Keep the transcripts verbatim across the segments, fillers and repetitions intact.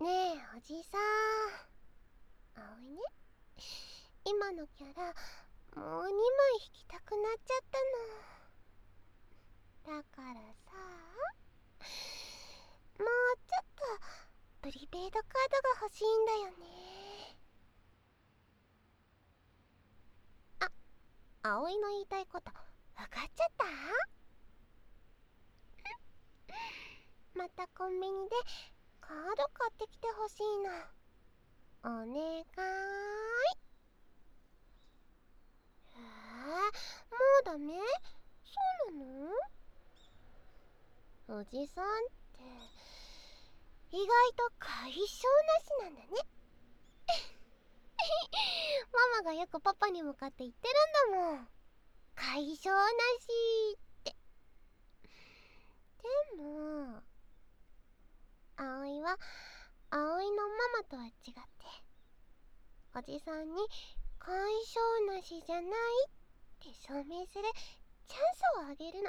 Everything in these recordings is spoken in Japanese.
ねえおじさん、葵ね、今のキャラもうにまい引きたくなっちゃったの。だからさ、もうちょっとプリペイドカードが欲しいんだよね。あ、葵の言いたいこと分かっちゃった？またコンビニでカード買ってきてほしいの。お願い。えー、もうダメ？そうなの？おじさんって意外と解消なしなんだね。ママがよくパパに向かって言ってるんだもん。解消なしって。でも葵は葵のママとは違って、おじさんに解消なしじゃないって証明するチャンスをあげるの。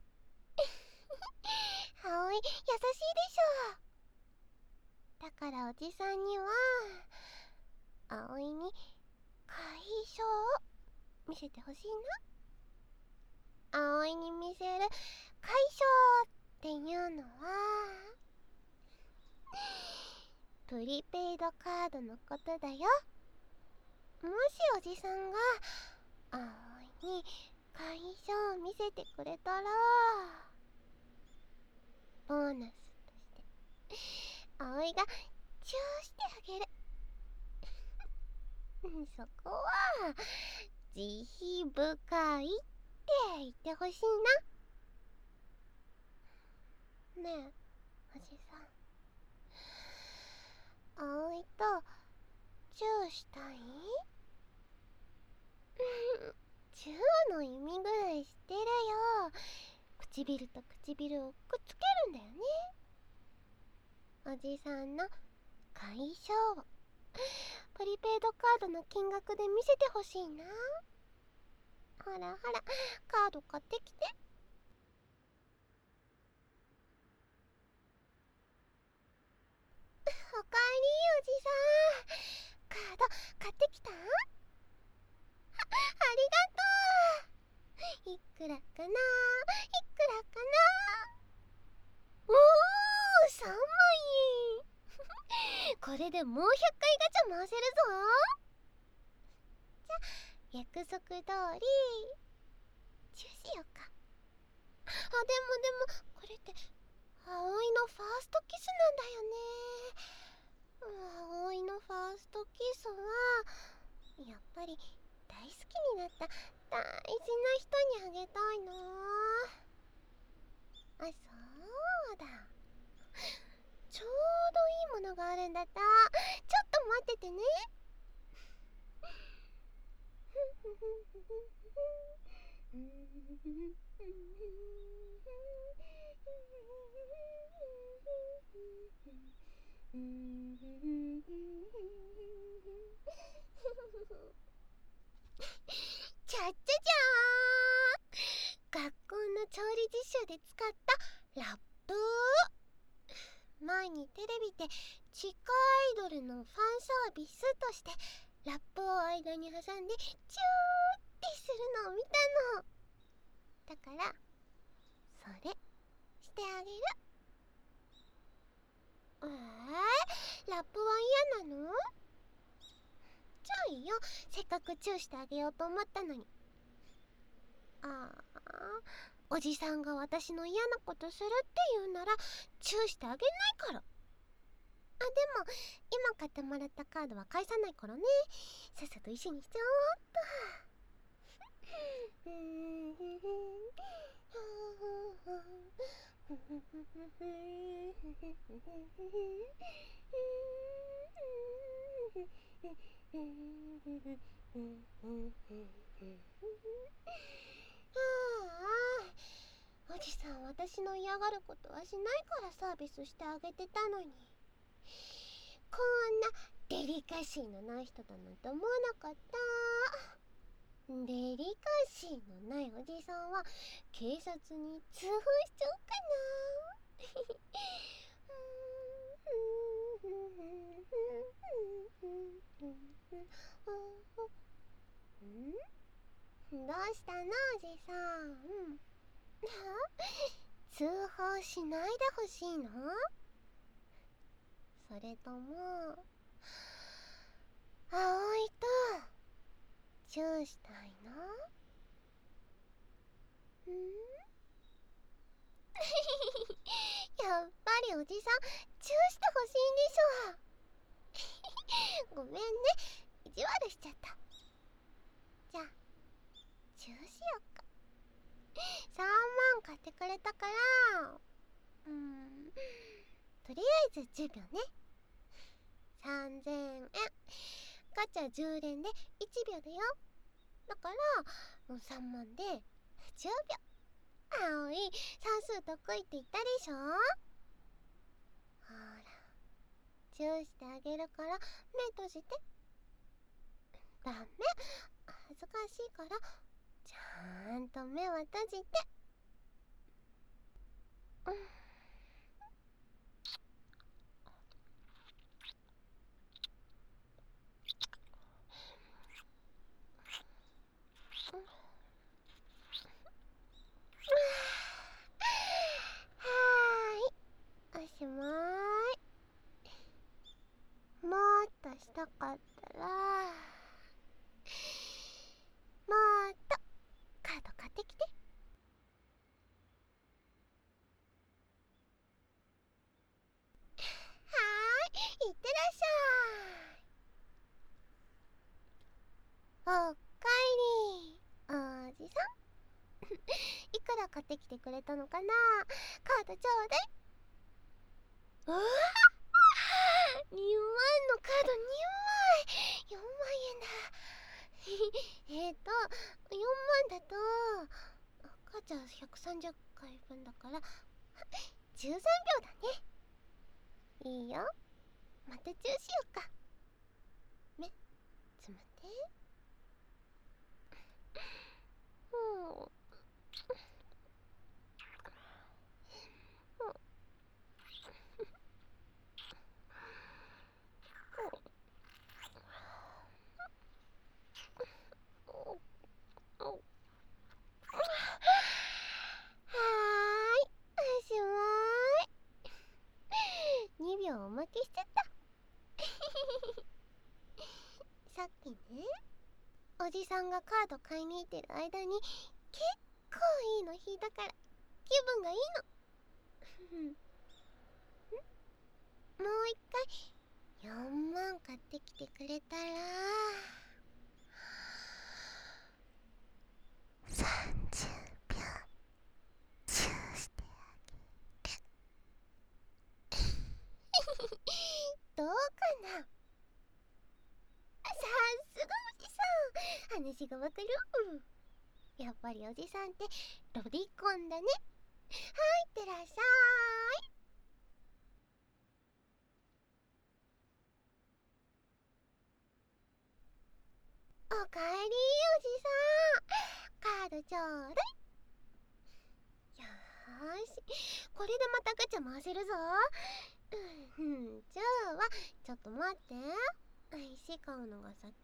葵優しいでしょ。だからおじさんには葵に解消を見せてほしいな。葵に見せる解消っていうのはプリペイドカードのことだよ。もしおじさんが葵に解消を見せてくれたら、ボーナスとして葵がチューしてあげる。そこは慈悲深いって言ってほしいな。ねえおじさん、葵とチューしたい？チューの意味ぐらい知ってるよ。唇と唇をくっつけるんだよね。おじさんの解消をプリペイドカードの金額で見せてほしいな。ほらほら、カード買ってきて。おかえりおじさん、カード買ってきた？ あ, ありがとう。いくらかな、いくらかな。おお、さんまんえん。これでもうひゃっかいガチャ回せるぞ。じゃ約束通りチューしようか。あ、でもでもこれって葵のファーストキスなんだよね。葵のファーストキスはやっぱり大好きになった大事な人にあげたいな。あ、そうだ、ちょうどいいものがあるんだった。ちょっと待っててね。ちゃっちゃじゃーん、学校の調理実習で使ったラップ。前にテレビで地下アイドルのファンサービスとしてラップを間に挟んでチューってするのを見たの。だからそれしてあげる。えー、ラップは嫌なの？じゃあいいよ、せっかくチューしてあげようと思ったのに。ああ、おじさんが私の嫌なことするって言うならチューしてあげないから。あ、でも今買ってもらったカードは返さないからね。さっさと石にしちゃおうっと。ああ、おじさん私の嫌がることはしないからサービスしてあげてたのに、こんなデリカシーのない人だなんて思わなかった。デリカシーのないおじさんは警察に通報しちゃおうかな。 通報しないでほしいの？それとも葵とチューしたいの？んやっぱりおじさんチューしてほしいんでしょ。ごめんね、意地悪しちゃった。じゃあチューしよっか。さんまん買ってくれたから、うーんとりあえずじゅうびょうね。さんぜんえん。ガチャじゅうれんでいちびょうだよ。だからさんまんでじゅうびょう。葵、算数得意って言ったでしょ。ほら、チューしてあげるから目閉じて。ダメ、恥ずかしいからちゃんと目は閉じて。うんはーい、おしまい。もっとしたかったら、もっとカード買ってきて。はーい、いってらっしゃい。おかえりおじさん。いくら買ってきてくれたのかな。カードちょうだい。うわにまんのカードにまい。よんまんえんだ。えっとよんまんだと赤ちゃんひゃくさんじゅっかいぶんだからじゅうさんびょうだね。いいよ、またチューしよっか。目つむって。うんはーい、おしまい。にびょうおまけしちゃった。さっきね、おじさんがカード買いに行ってる間に結構いいの引いたから気分がいいの。もう一回よんまん買ってきてくれたらさんじゅうびょうチューしてあげる。どうかな。さすがおじさん、話がわかる。やっぱりおじさんってロリコンだね。はい、いってらっしゃい。おかえりおじさん、カードちょうだい。よーし、これでまたガチャ回せるぞ。うん、じゃあはちょっと待って、石買うのが先。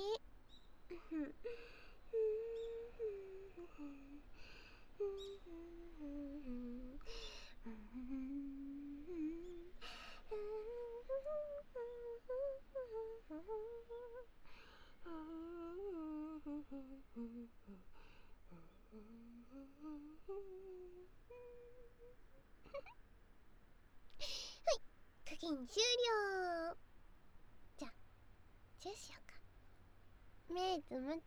課金終了。じゃあチューしようか。目つむって。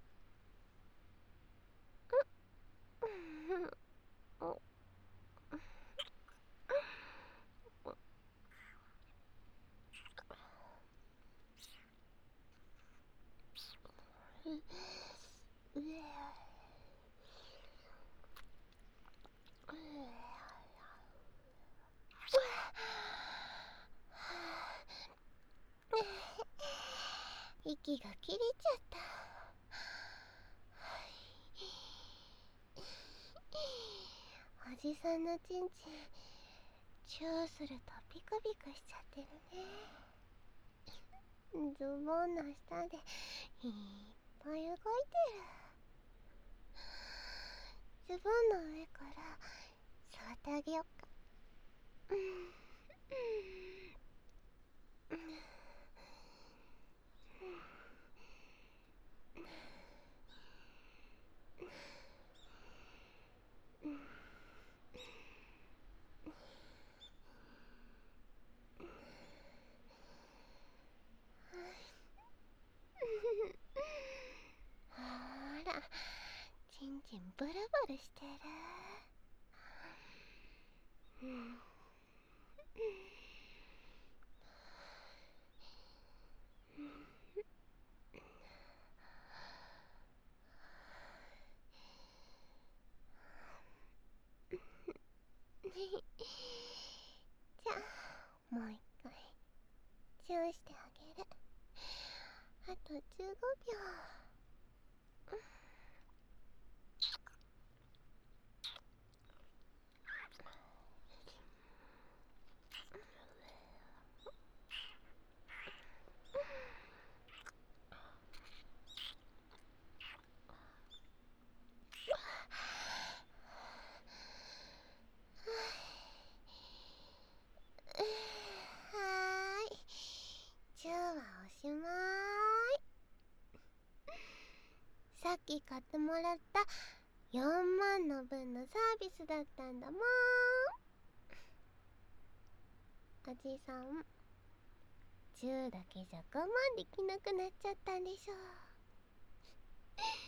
息が切れちゃった。おじさんのちんちんチューするとビクビクしちゃってるね。ズボンの下でいっぱい動いてる。 ズボンの上から触ってあげよっか。うん。ほら、ちんちんブルブルしてる。うん。じゃあもう一回チューしてあげる。あとじゅうごびょう。はーい、チューはおしまーい。さっき買ってもらったよんまんの分のサービスだったんだもん。おじさん、チューだけじゃ我慢できなくなっちゃったんでしょ。